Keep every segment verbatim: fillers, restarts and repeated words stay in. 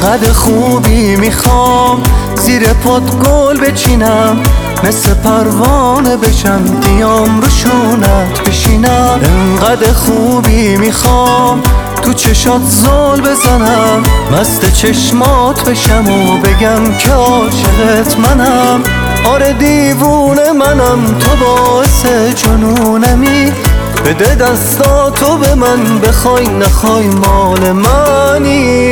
انقدر خوبی میخوام زیر پات گل بچینم، مثل پروانه بشم دیام رو شونت بشینم. انقدر خوبی میخوام تو چشات زل بزنم، مست چشمات بشم و بگم که عاشقت منم. آره دیوونه منم، تو باعث جنونمی، بده دستاتو به من، بخوای نخوای مال منی.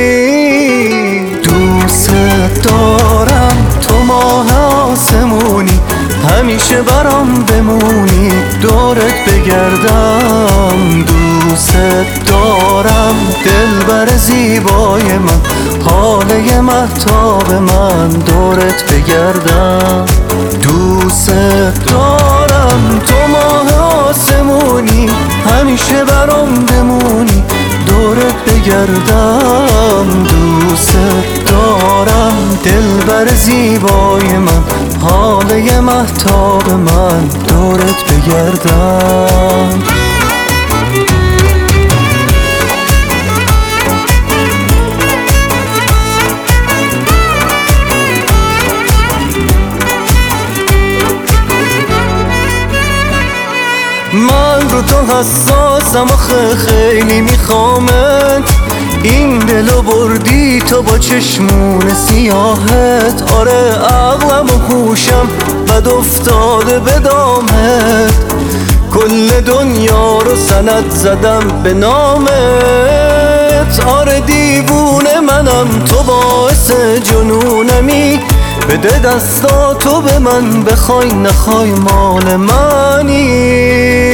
دوست دارم تو ماه آسمونی، همیشه برام بمونی، دورت بگردم. دوست دارم دلبر زیبای من، حاله مهتاب من، دورت بگردم. دوست دارم تو ماه آسمونی، همیشه برام بمونی، دورت بگردم. دوست دارم دلبر زیبای من، حاله مهتاب من، دورت بگردم. من رو تو حساسم آخه خیلی میخوامت، این دلو بردی تو با چشمون سیاهت. آره عقلم و هوشم بد افتاده به دامت، کل دنیا رو سند زدم به نامت. آره دیوونه منم، تو باعث جنونمی، بده دستاتو به من، بخوای نخوای مال منی.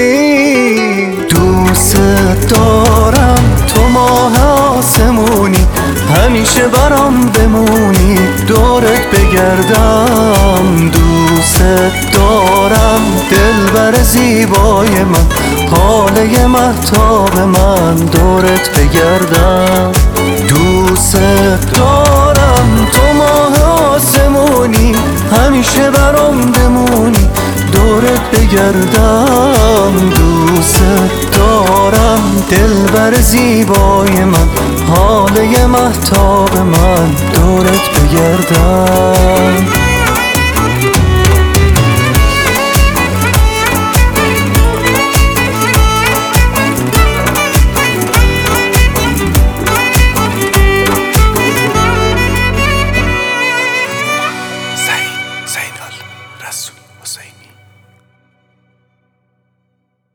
دوست دارم تو ماه آسمونی، همیشه برام بمونی، دورت بگردم. دوست دارم دلبر زیبای من، حاله مهتاب من، دورت بگردم. دوست دارم تو ماه آسمونی، همیشه برام بمونی، دورت بگردم. دوست دارم دلبر زیبای من، حاله مهتاب من، دورت بگردم. زینال رسول.